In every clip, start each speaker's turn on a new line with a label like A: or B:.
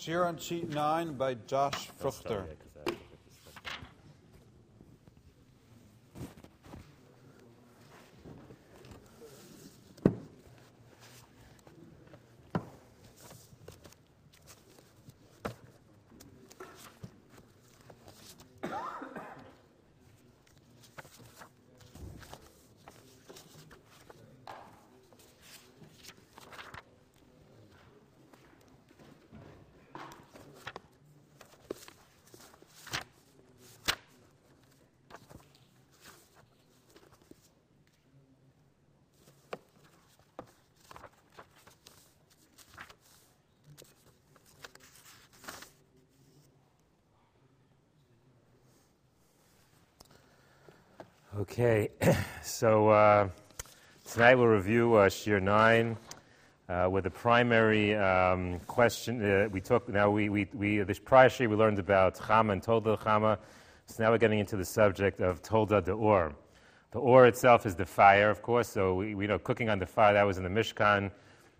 A: Shir on sheet 9 by Josh Fruchter.
B: Okay, so tonight we'll review Shir 9 with the primary question. We took now this prior Shir we learned about Chama and Tolda Chama. So now we're getting into the subject of Tolda the Or. The Or itself is the fire, of course. So we know cooking on the fire, that was in the Mishkan.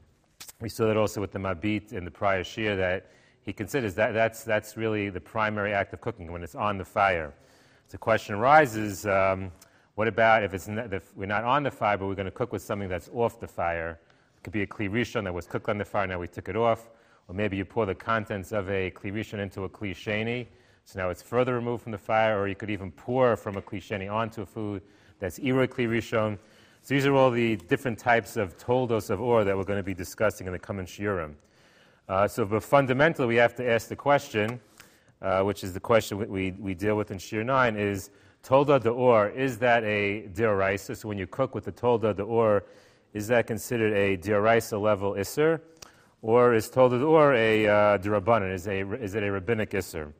B: We saw that also with the Mabit in the prior Shir that he considers that's really the primary act of cooking when it's on the fire. So the question arises. What about if we're not on the fire, but we're going to cook with something that's off the fire? It could be a Kli Rishon that was cooked on the fire, now we took it off. Or maybe you pour the contents of a Kli Rishon into a Kli Sheni, so now it's further removed from the fire. Or you could even pour from a Kli Sheni onto a food that's Iroi Kli Rishon. So these are all the different types of toldos of Or that we're going to be discussing in the coming Shiurim. But fundamentally, we have to ask the question, which is the question we deal with in Shir 9, is Tolda de Or, is that a D'oraisa? So when you cook with the Tolda de Or, is that considered a D'oraisa level Isser? Or is Tolda de Or a D'Rabbanan? Is it a rabbinic Isser?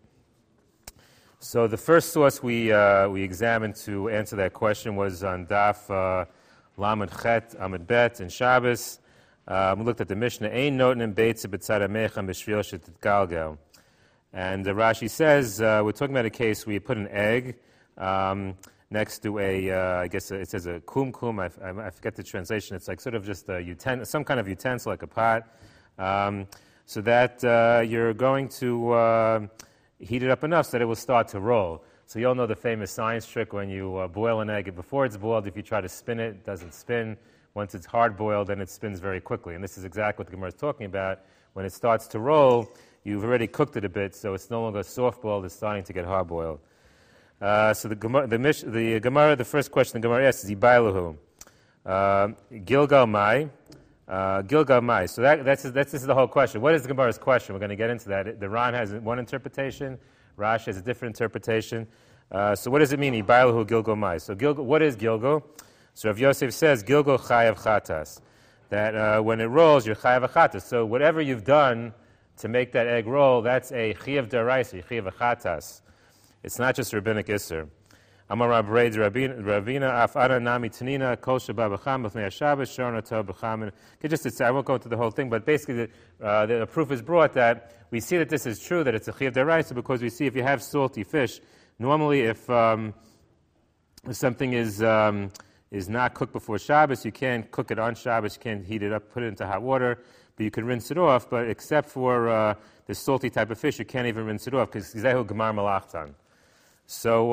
B: So the first source we examined to answer that question was on Daf Lamed Chet Amud Bet in Shabbos. We looked at the Mishnah, Ein noten beitza b'tzad hamecha b'shvil shetetgalgal. And Rashi says, we're talking about a case where you put an egg next to I guess it says a kumkum. I forget the translation. It's like sort of just some kind of utensil, like a pot, so that you're going to heat it up enough so that it will start to roll. So you all know the famous science trick when you boil an egg. Before it's boiled, if you try to spin it, it doesn't spin. Once it's hard-boiled, then it spins very quickly. And this is exactly what the Gemara is talking about. When it starts to roll, you've already cooked it a bit, so it's no longer soft-boiled, it's starting to get hard-boiled. So the Gemara, the first question the Gemara asks is Ibailahu. Gilgal Mai. Gilgal Mai. So this is the whole question. What is the Gemara's question? We're going to get into that. The Ran has one interpretation. Rashi has a different interpretation. So what does it mean? Ibailahu Gilgal Mai. So what is Gilgal? So Rav Yosef says Gilgal Chayav Chatas. That when it rolls, you're Chayav Chatas. So whatever you've done to make that egg roll, that's a Chayav Daraisa, Chayav Chatas. It's not just rabbinic Isser. Amar Rab Reid Ravina Af Ana Nami Tanina Kol Shabbat B'cham B'fnei Shabbos Shorna Tov B'cham. I won't go into the whole thing, but basically the proof is brought that we see that this is true, that it's a Chayav Daraisa, because we see if you have salty fish, normally if something is not cooked before Shabbos, you can't cook it on Shabbos, you can't heat it up, put it into hot water, but you can rinse it off. But except for the salty type of fish, you can't even rinse it off because Zehu Gemar Malachtan. So,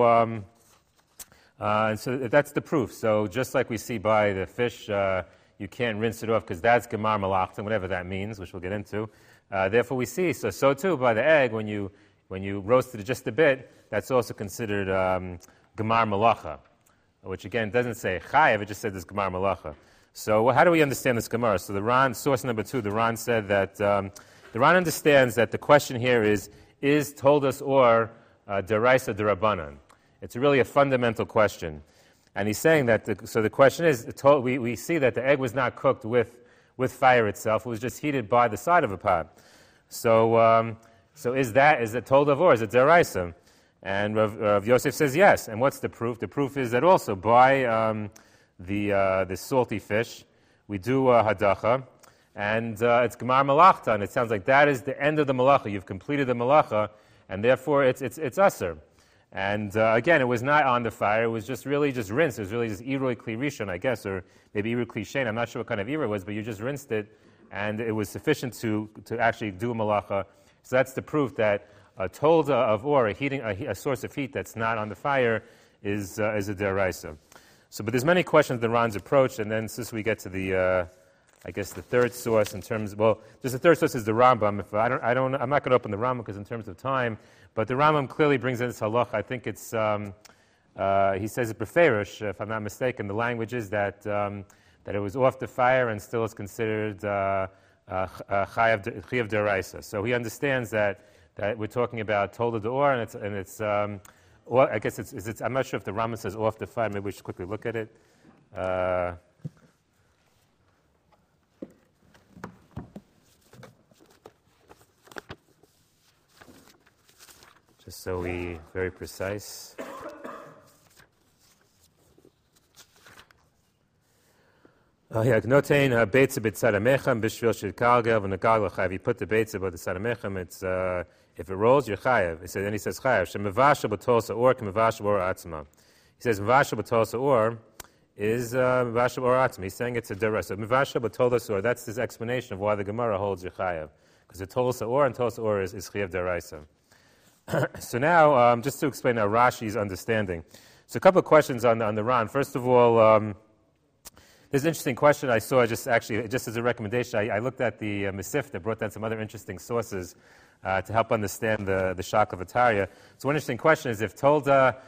B: and so that's the proof. So just like we see by the fish, you can't rinse it off because that's Gemar Malachtan, whatever that means, which we'll get into. Therefore, we see so too by the egg when you roasted it just a bit, that's also considered Gemar Malacha, which again doesn't say Chayav, it just says it's Gemar Malacha. So how do we understand this Gemara? So the Ran, source number 2, the Ran said that the Ran understands that the question here is Toldos Or Deraisa Derabanan? It's really a fundamental question. And he's saying that, the question is, we see that the egg was not cooked with fire itself, it was just heated by the side of a pot. So is it Toldos Or, is it Deraisa? And Rav Yosef says yes. And what's the proof? The proof is that also by the salty fish, we do hadacha, and it's gemar malachta, and it sounds like that is the end of the malacha. You've completed the malacha, and therefore it's aser. And again, it was not on the fire. It was just rinsed. It was really just iroi kli rishon, I guess, or maybe iroi kli shein. I'm not sure what kind of iroi it was, but you just rinsed it, and it was sufficient to actually do a malacha. So that's the proof that a tolda of or, a source of heat that's not on the fire, is a deraisa. So, but there's many questions the Ran's approach, and then since we get to the, I guess the third source in terms, well, just the third source is the Rambam. If I'm not going to open the Rambam because in terms of time, but the Rambam clearly brings in this halacha. I think it's, he says it beferish, if I'm not mistaken. The language is that it was off the fire and still is considered chayav deraisa. So he understands that we're talking about tolda d'or, and it's or I guess it's I'm not sure if the Rambam says off the fire. Maybe we should quickly look at it. Just so we very precise. Yeah, notain beitza b'tzad hamechem b'shvil shel kalgel v'negal l'chayav. You put the beitza by the tzad hamechem. It's if it rolls, you're chayav. Then he says chayav. Shemevasha b'tolsa or k'mevasha or atzma. He says mevasha b'tolsa or is mevasha or atzma. He's saying it's a deraisa. So mevasha b'tolsa or, that's his explanation of why the Gemara holds you're chayav, because the tolsa or and tolsa or is chayav deraisa. So now, just to explain now Rashi's understanding. So a couple of questions on the Ran. First of all, there's an interesting question I saw just as a recommendation. I looked at the Mesifta, brought down some other interesting sources to help understand the Shak of Ataria. So one interesting question is really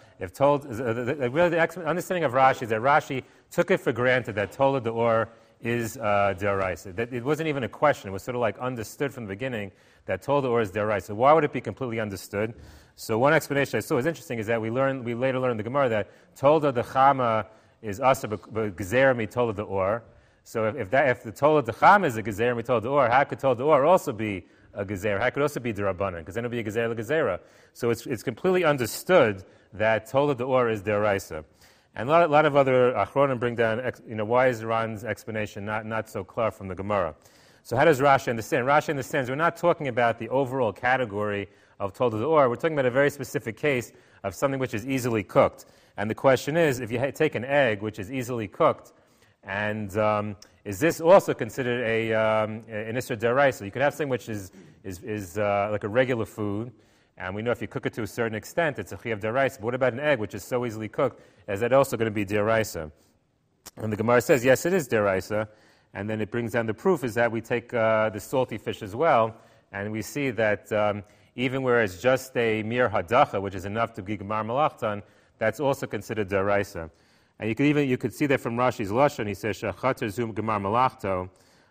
B: the understanding of Rashi is that Rashi took it for granted that Tola D'or is D'oraisa. That it wasn't even a question. It was sort of like understood from the beginning that Tola D'or is D'oraisa. Why would it be completely understood? So one explanation I saw was interesting is that we later learned in the Gemara that Tola D'chama is asa b'gezer mitola d'or. So if the tola d'cham is a gezer mitola d'or, how could tola d'or also be a gezer? How could it also be d'rabbanan? Because then it would be a gezer l'gezera. So it's completely understood that tola d'or is d'oraisa. And a lot of other achronim bring down, why is Ran's explanation not so clear from the Gemara? So how does Rashi understand? Rashi understands we're not talking about the overall category of tola d'or. We're talking about a very specific case of something which is easily cooked. And the question is, if you take an egg which is easily cooked, and is this also considered an Isser D'oraisa? You could have something which is like a regular food, and we know if you cook it to a certain extent, it's a Chiyav D'oraisa. But what about an egg which is so easily cooked? Is that also going to be D'oraisa? And the Gemara says, yes, it is D'oraisa. And then it brings down the proof is that we take the salty fish as well, and we see that even where it's just a mere hadacha, which is enough to be Gemar Malachtan, that's also considered deraisa. And you could see that from Rashi's lashon. He says shachater zum gemar malachto.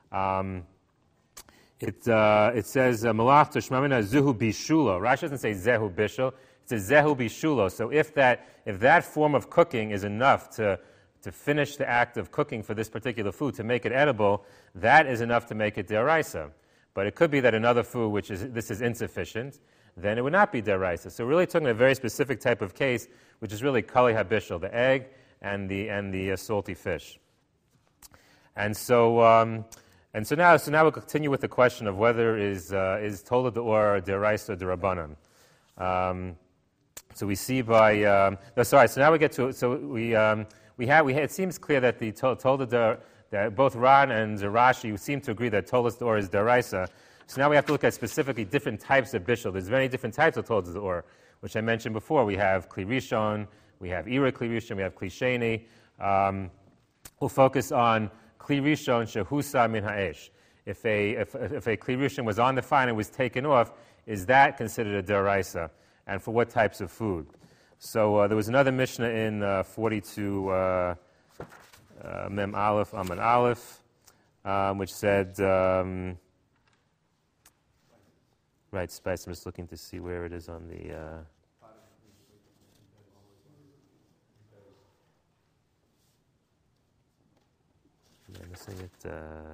B: It says malachto shmamina zuhu bishulo. Rashi doesn't say zehu bishul. It says zehu bishulo. So if that form of cooking is enough to finish the act of cooking for this particular food to make it edible, that is enough to make it deraisa. But it could be that another food this is insufficient, then it would not be deraisa. So we're really talking about a very specific type of case, which is really kali habishal, the egg and the salty fish. And so now we'll continue with the question of whether is tola d'or deraisa or derabanan. So we see by So now we get to it seems clear that the tola d'or, that both Ran and Rashi seem to agree that tola d'or is deraisa. So now we have to look at specifically different types of bishul. There's many different types of tola d'or, which I mentioned before. We have kli rishon, we have ira kli rishon, we have kli sheni. We'll focus on kli rishon shehusa min ha'esh. If a kli rishon was on the fire and was taken off, is that considered a deraisa? And for what types of food? So there was another Mishnah in 42 Mem Aleph Amud Aleph, which said. Right, Spice, I'm just looking to see where it is on the... I'm missing it.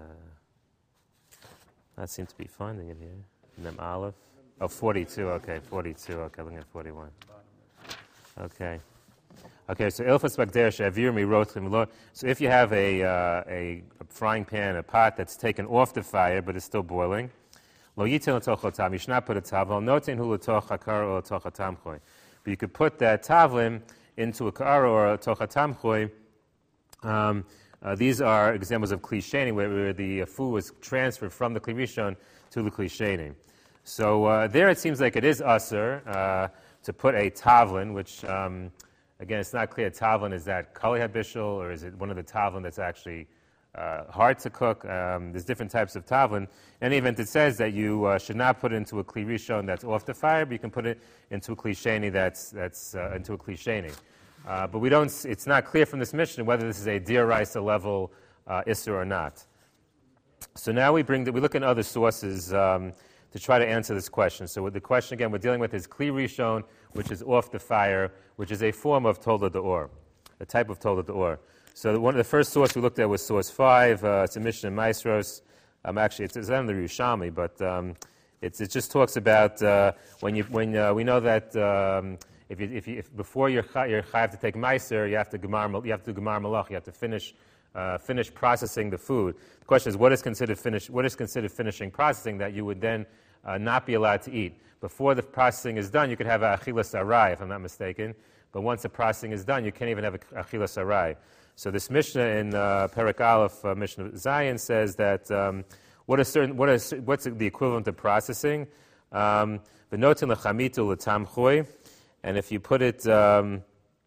B: I seem to be finding it here. Mem Aleph. Oh, 42, okay, 42. Okay, looking at 41. Okay. Okay, so Ilfas Bagder Shavir Mi Rotim. So if you have a frying pan, a pot that's taken off the fire but is still boiling, Lo yitin l'toch l'tam. You should not put a tavlin. Notin hu l'toch hakar or l'toch hatamchoy. But you could put that tavlin into a kar or a l'toch hatamchoy. These are examples of kli sheni, where the food was transferred from the kli rishon to the kli sheni. So there it seems like it is usher to put a tavlin, which, again, it's not clear. Tavlin, is that kali habishul, or is it one of the tavlin that's actually hard to cook? There's different types of tavlin. In any event, it says that you should not put it into a kli rishon that's off the fire, but you can put it into a kli sheni that's into a kli sheni. But we don't. It's not clear from this Mishnah whether this is a dioraisa level isser or not. So now we look at other sources to try to answer this question. So the question again we're dealing with is kli rishon, which is off the fire, which is a form of tola d'or, a type of tola d'or. So one of the first source we looked at was source 5. It's a Mishnah in Maestros. Actually, it's on the Yerushalmi, but it just talks about when we know that if before you're chayav to take meiser, you have to do gemar malach, you have to finish processing the food. The question is, what is considered finishing processing that you would then not be allowed to eat? Before the processing is done, you could have a achilas arai, if I'm not mistaken. But once the processing is done, you can't even have a achilas arai. So this Mishnah in Perek Aleph, Mishnah Zayin, says that what's the equivalent of processing? V'notin l'chamitu l'tamchui, and if you put it on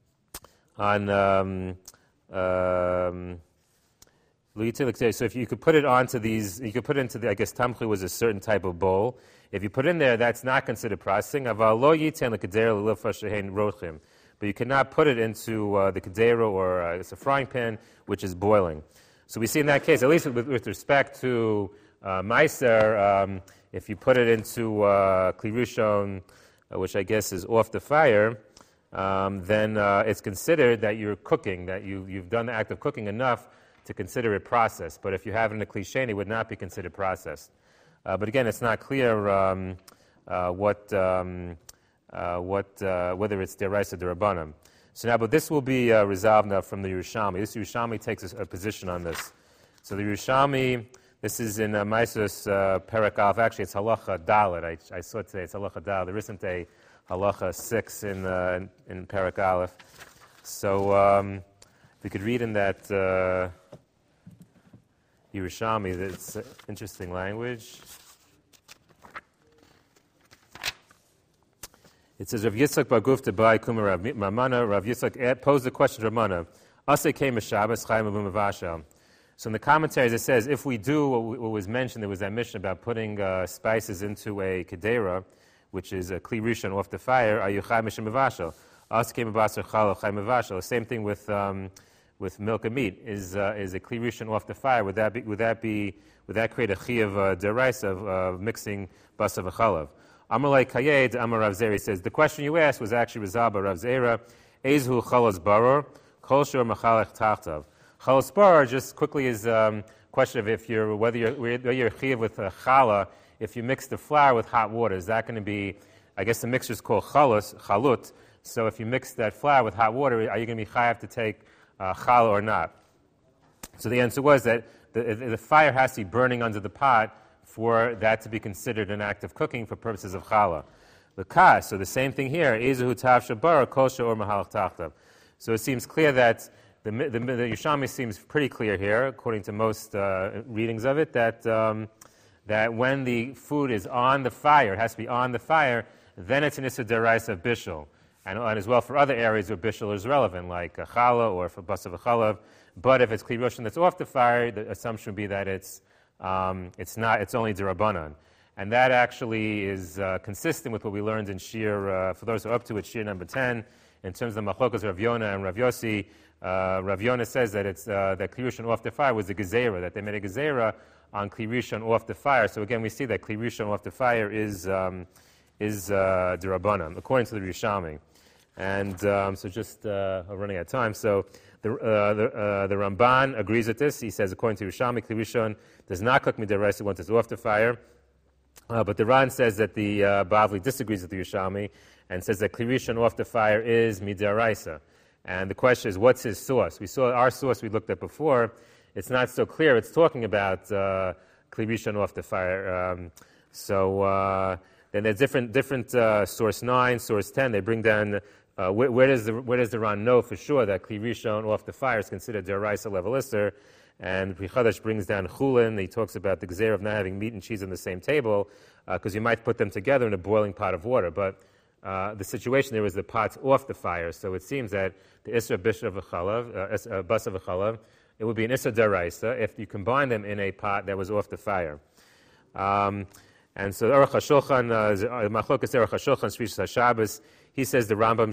B: so if you could put it onto these, you could put it into the, I guess tamchui was a certain type of bowl. If you put it in there, that's not considered processing. Aval lo yiten l'kedera l'ilfa shehein rochim. But you cannot put it into the kedera or it's a frying pan, which is boiling. So we see in that case, at least with respect to meiser, if you put it into kli rishon, which I guess is off the fire, then it's considered that you're cooking, that you've done the act of cooking enough to consider it processed. But if you have it in a kli sheni, it would not be considered processed. But again, it's not clear whether it's deraisa or derabanan. So now, but this will be resolved now from the Yerushalmi. This Yerushalmi takes a position on this. So the Yerushalmi, this is in Maisos Perek Aleph. Actually, it's halacha dalet. I saw it today. It's halacha dalet. There isn't a halacha 6 in Perek Aleph. So we could read in that Yerushalmi. That's interesting language. It says, Rav Yitzchak bar Gufta bai kuma Rav Mamana. Rav Yitzchak posed the question to Ramana. Ase came Shabbos chayim avum. So in the commentaries it says, if we do what was mentioned, there was that mission about putting spices into a kedera, which is a kli rishon off the fire. Are you chayim mishum mavashel? Ase came basar chala chayim mavashel. Same thing with milk and meat. Is a kli rishon off the fire? Would that create a chiyuv deraisa of mixing basar v'chalav? Amalei Kayed, Amar Rav Zeri says, the question you asked was actually resolved by Rav Zera. Ezhu chalos baror, kol shor machalech tachtav. Chalos baror just quickly is a question of whether you're chiyav with challah, if you mix the flour with hot water, is that going to be, I guess the mixture is called chalut, so if you mix that flour with hot water, are you going to be chayav to take challah or not? So the answer was that the fire has to be burning under the pot for that to be considered an act of cooking for purposes of challah. So the same thing here, Ezehu tav shabar kosher or mahalach tachtav. So it seems clear that the Yerushalmi seems pretty clear here, according to most readings of it, that when the food is on the fire, it has to be on the fire, then it's an issur deraisa of bishul, and as well for other areas where bishul is relevant, like challah or for basar v'chalav. But if it's kli rishon that's off the fire, the assumption would be that it's not. It's only derabanan, and that actually is consistent with what we learned in Shir. For those who are up to it, Shir number 10, in terms of the machlokas Rav Yonah and Rav Yossi. Rav Yonah says that it's that kli rishon off the fire was a gezerah, that they made a gezerah on kli rishon off the fire. So again, we see that kli rishon off the fire is derabanan, according to the Yerushalmi. And so just running out of time. So the Ramban agrees with this. He says, according to Yerushalmi, kli rishon does not cook midaraisa once it's off the fire. But the Ran says that the Bavli disagrees with the Yerushalmi and says that kli rishon off the fire is midaraisa. And the question is, what's his source? We saw our source we looked at before. It's not so clear. It's talking about kli rishon off the fire. Then there's different source 9, source 10. They bring down where does the Ran know for sure that kli rishon off the fire is considered deraisa level isser? And Pri Chadash brings down chulin. He talks about the gzeir of not having meat and cheese on the same table, because you might put them together in a boiling pot of water. But the situation there was the pot's off the fire, so it seems that the isra bishra v'chalav, basa v'chalav, it would be an isra daraisa if you combine them in a pot that was off the fire. And so Aruch HaShulchan, Machlokas Aruch HaShulchan, Shvish HaShabbos, he says the Rambam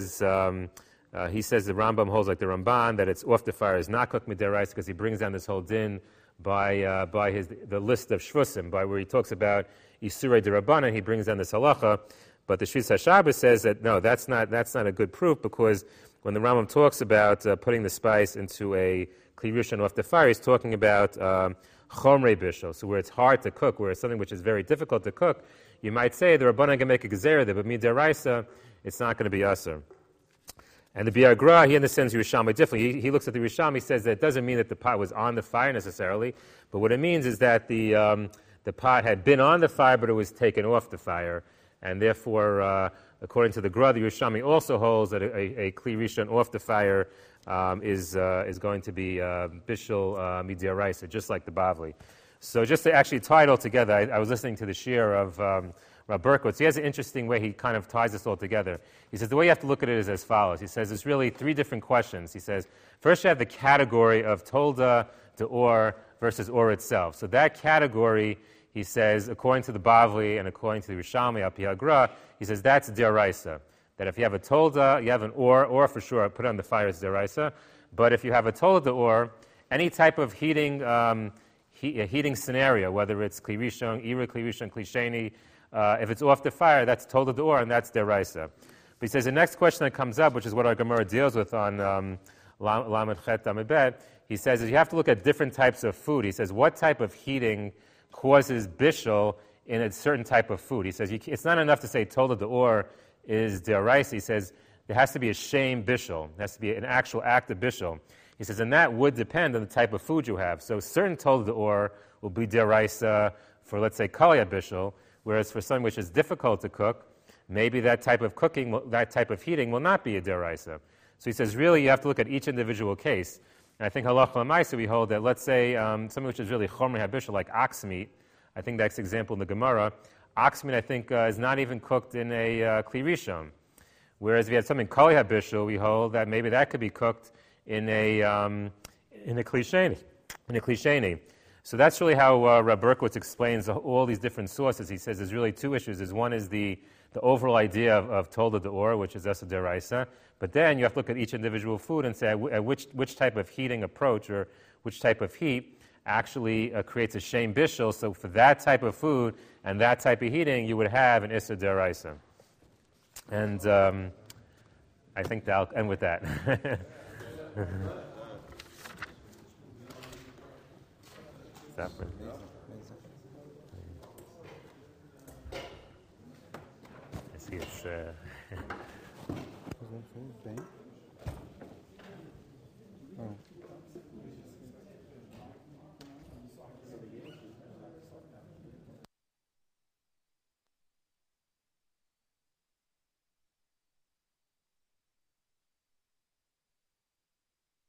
B: holds like the Ramban that it's off the fire is not cooked midiraisa because he brings down this whole din by the list of shvusim, by where he talks about Isurei D'Rabbanan, he brings down this halacha. But the Shvish HaShabbos says that no, that's not a good proof, because when the Rambam talks about putting the spice into a kli rishon off the fire, he's talking about chomrei bishul, so where it's hard to cook, where it's something which is very difficult to cook. You might say the Rabbanan can make a gezerah there, but midiraisa, it's not going to be aser. And the Biur Gra, he understands Yerushalmi differently. He looks at the Yerushalmi, he says that it doesn't mean that the pot was on the fire necessarily, but what it means is that the pot had been on the fire, but it was taken off the fire. And therefore, according to the Gra, the Yerushalmi also holds that a kli rishon off the fire is going to be bishul midiraisa, just like the Bavli. So just to actually tie it all together, I was listening to the shir of Rav Berkowitz. He has an interesting way he kind of ties this all together. He says the way you have to look at it is as follows. He says there's really three different questions. He says, first you have the category of tolda to or versus or itself. So that category, he says, according to the Bavli and according to the Yerushalmi, Al Pi HaGra, he says that's deraisa. That if you have a tolda, you have an or for sure, put it on the fire is deraisa. But if you have a tolda or, any type of heating scenario, whether it's kli rishon, ira kli rishon, kli sheni, if it's off the fire, that's tolda to or, and that's deraisa. But he says the next question that comes up, which is what our Gemara deals with on Lamed Chet Amud Bet, he says is you have to look at different types of food. He says what type of heating causes bishul in a certain type of food. He says it's not enough to say tolda to or is deraisa. He says there has to be a shame bishul. There has to be an actual act of bishul. He says, and that would depend on the type of food you have. So certain tolda to or will be deraisa for, let's say, kalya bishul, whereas for something which is difficult to cook, maybe that type of cooking, that type of heating will not be a deraisa. So he says, really, you have to look at each individual case. And I think halacha l'maisa we hold that, let's say, something which is really chomrei habishul, like ox meat. I think that's the example in the Gemara. Ox meat, I think, is not even cooked in a kli rishon. Whereas if you had something kali habishul, we hold that maybe that could be cooked in a kli sheni. So that's really how Rav Berkowitz explains all these different sources. He says there's really two issues. One is the overall idea of tolda de or, which is esa deraisa. But then you have to look at each individual food and say which type of heating approach or which type of heat actually creates a shame bishul. So for that type of food and that type of heating, you would have an esa deraisa. And I think I'll end with that. I see it's...
A: Oh.